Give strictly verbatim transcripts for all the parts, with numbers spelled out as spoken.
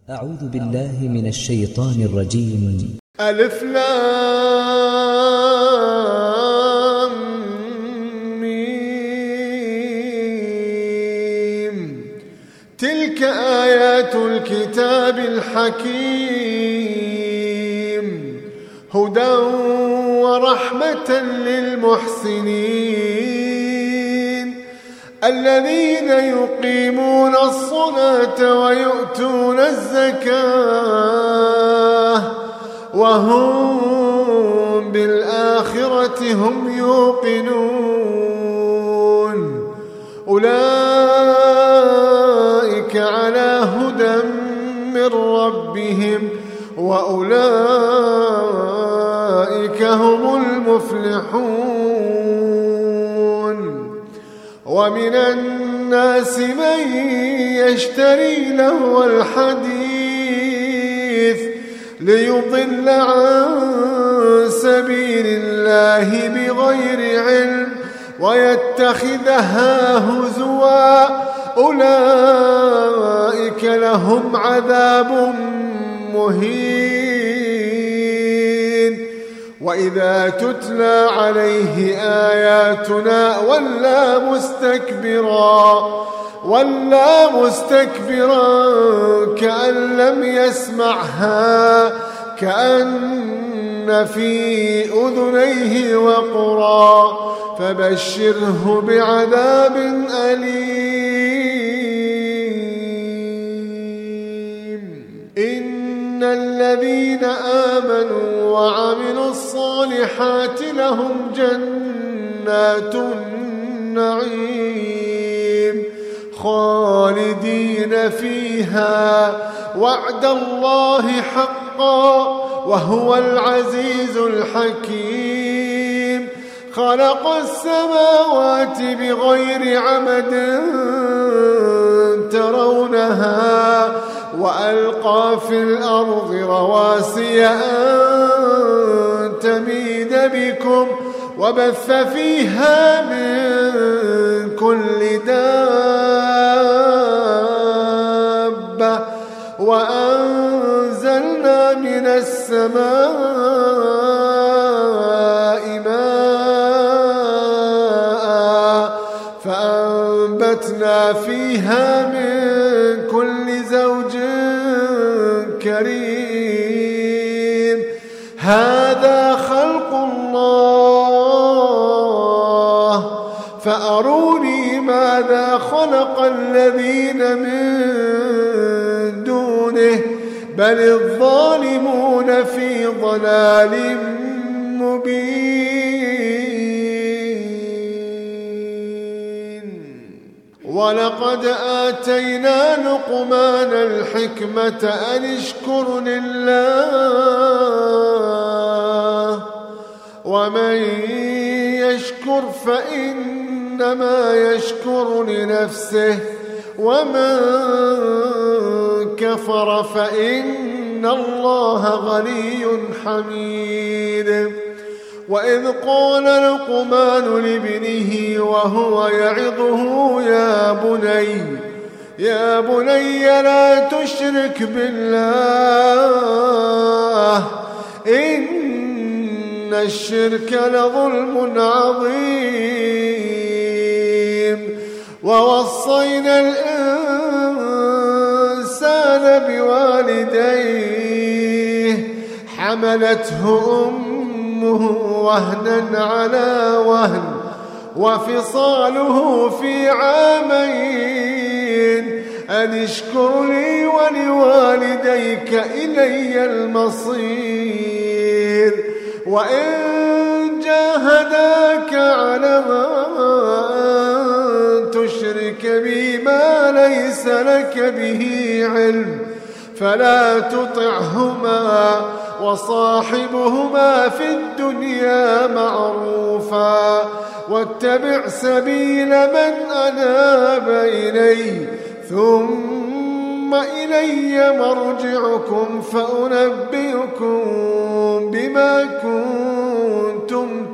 أعوذ بالله من الشيطان الرجيم. ألف لام ميم. تلك آيات الكتاب الحكيم هدى ورحمة للمحسنين الذين يقيمون الصلاة ويؤتون الزكاة وهم بالآخرة هم يوقنون أولئك على هدى من ربهم وأولئك هم المفلحون. ومن الناس من يشتري لهو الحديث ليضل عن سبيل الله بغير علم ويتخذها هزوا أولئك لهم عذاب مهين. وإذا تتلى عليه آياتنا ولى مستكبرا ولى مستكبرا كأن لم يسمعها كأن في أذنيه وقرا فبشره بعذاب أليم. إن الذين آمنوا وعملوا الصالحات لهم جنات النعيم خالدين فيها وعد الله حقا وهو العزيز الحكيم. خلق السماوات بغير عمد ترونها وألقى في الأرض رواسي أن تميد بكم وبث فيها من كل دابة وأنزلنا من السماء ماء فأنبتنا فيها من كل زوج كريم. هذا خلق الله فأروني ماذا خلق الذين من دونه بل الظالمون في ضلال مبين. ولقد آتينا لقمان الحكمة أن اشكر لله ومن يشكر فإنما يشكر لنفسه ومن كفر فإن الله غني حميد. وإذ قال لقمان لابنه وهو يعظه يا بني يا بني لا تشرك بالله إن الشرك لظلم عظيم. ووصينا الإنسان بوالديه حملته أمه وهنا على وهن وفصاله في عامين أن اشكر لي ولوالديك إلي المصير. وإن جاهداك على أن تشرك بي ما ليس لك به علم فلا تطعهما وصاحبهما في الدنيا معروفا واتبع سبيل من أناب إلي ثم إلي مرجعكم فأنبئكم بما كنتم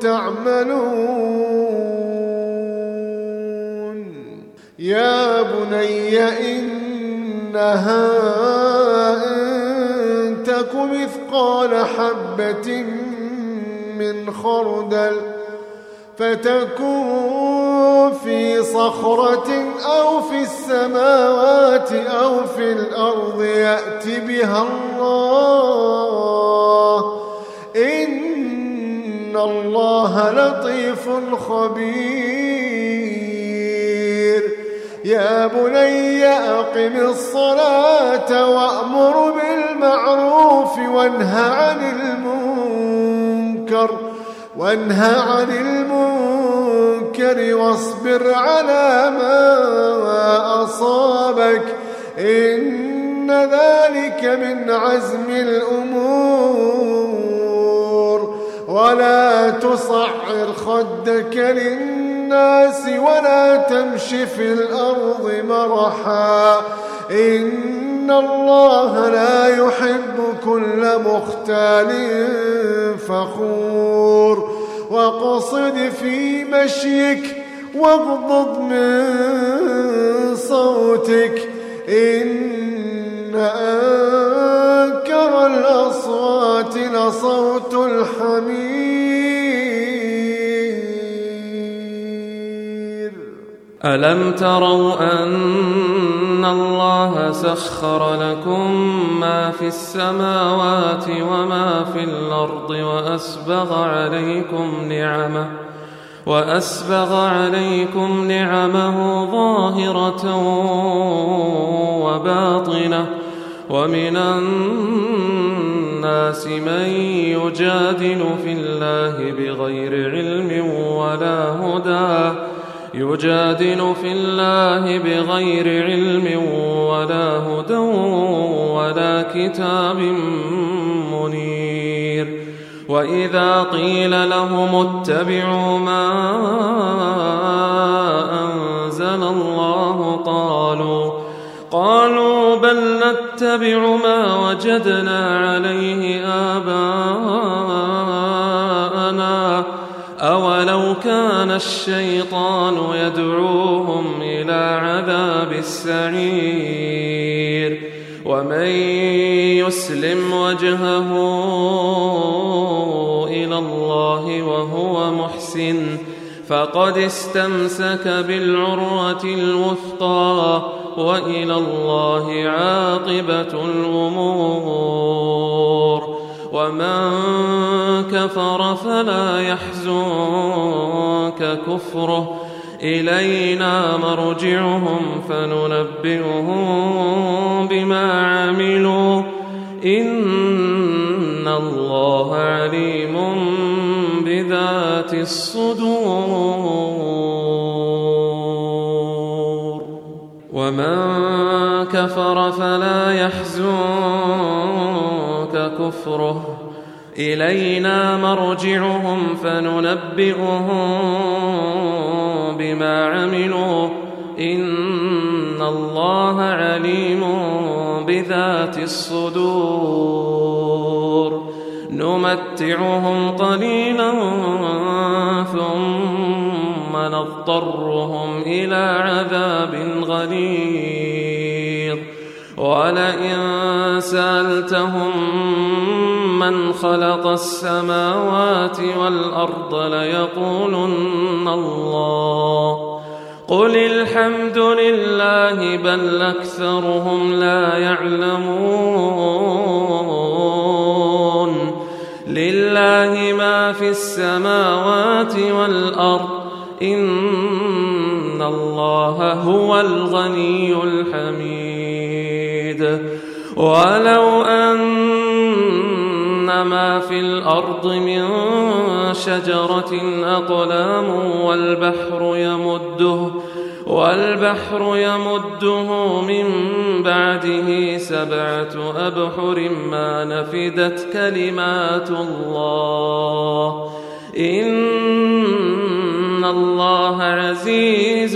تعملون. يا بني إنها تك مثقال حبة من خردل فتكون في صخرة أو في السماوات أو في الأرض يأت بها الله إن الله لطيف خبير يا بني أقم الصلاة وأمر بالمعروف وانه عن المنكر وانهى عن المنكر واصبر على ما أصابك إن ذلك من عزم الأمور ولا تصعر خدك للناس ولا تمش في الأرض مرحا إن الله لا يحب كل مختال فخور واقصد في مشيك واغضض من صوتك إن أنكر الأصوات لصوت الحمير ألم تروا أن الله سخر لكم ما في السماوات وما في الأرض وأسبغ عليكم نعمه وأسبغ عليكم نعمه ظاهرة وباطنة ومن الناس من يجادل في الله بغير علم ولا هدى يجادل في الله بغير علم ولا هدى ولا كتاب منير وإذا قيل لهم اتبعوا ما أنزل الله قالوا قالوا بل نتبع ما وجدنا عليه آباءنا أولو كان الشيطان يدعوهم إلى عذاب السعير ومن يسلم وجهه إلى الله وهو محسن فقد استمسك بالعروة الوثقى وإلى الله عاقبة الأمور ومن كفر فلا يحزنك كفره إلينا مرجعهم فننبئهم بما عملوا إن الله عليم بذات الصدور ومن كفر فلا يحزنك كفره إلينا مرجعهم فننبئهم بما عملوا إن الله عليم بذات الصدور نمتعهم قليلا ثم نضطرهم إلى عذاب غليظ ولئن سألتهم من خلق السماوات والأرض ليقولن الله قل الحمد لله بل أكثرهم لا يعلمون لله ما في السماوات والأرض إن الله هو الغني الحميد ولو أن ما في الأرض من شجرة أقلام والبحر يمده والبحر يمده من بعده سبعة أبحر ما نفدت كلمات الله إن الله عزيز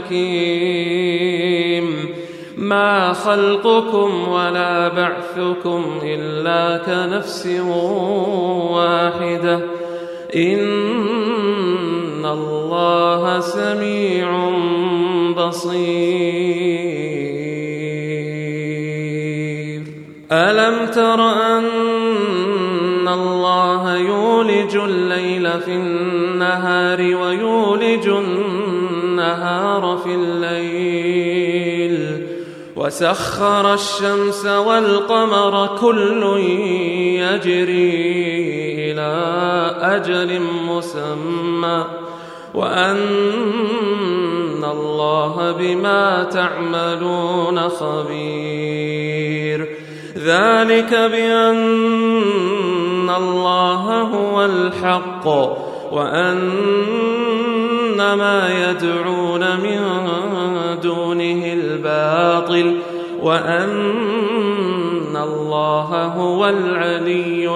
حكيم ما خلقكم ولا بعثكم إلا كنفس واحدة إن الله سميع بصير ألم تر أن الله يولج الليل في النهار ويولج النهار في الليل وسخر الشمس والقمر كل يجري إلى أجل مسمى وأن الله بما تعملون خبير ذلك بأن الله هو الحق وأن ما يدعون من دونه الباطل وأن الله هو العلي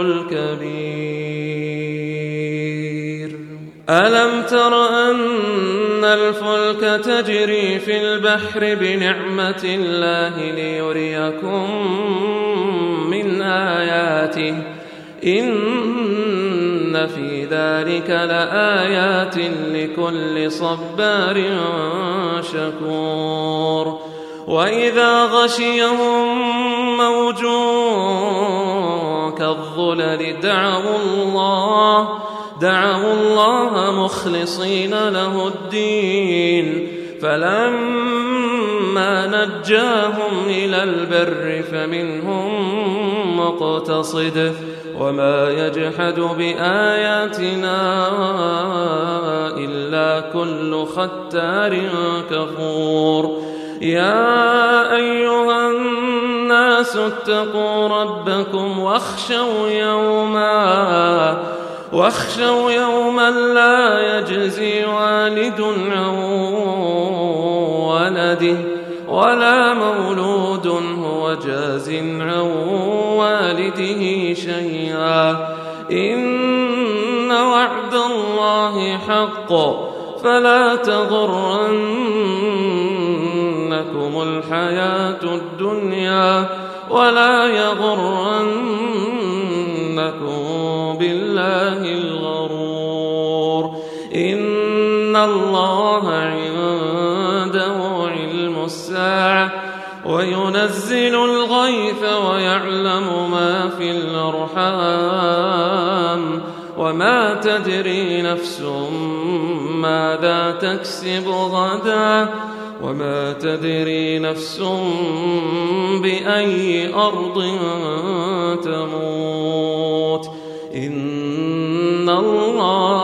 الكبير ألم تر أن الفلك تجري في البحر بنعمة الله ليريكم من آياته إن في ذلك لآيات لكل صبار شكور وإذا غشيهم موج كالظلل دعوا الله دعوا الله مخلصين له الدين فلما نجاهم إلى البر فمنهم مقتصد وما يجحد بآياتنا إلا كل ختار كفور يا أيها الناس اتقوا ربكم واخشوا يوما واخشوا يوما لا يجزي والد عن ولده ولا مولود هو جاز عن والده شيئا إن وعد الله حق فلا تغرنكم الحياة الدنيا ولا يغرنكم بالله الغرور إن الله عنده علم الساعة وينزل الغيث ويعلم ما في الأرحام وما تدري نفس ماذا تكسب غدا وما تدري نفس بأي أرض تموت إن الله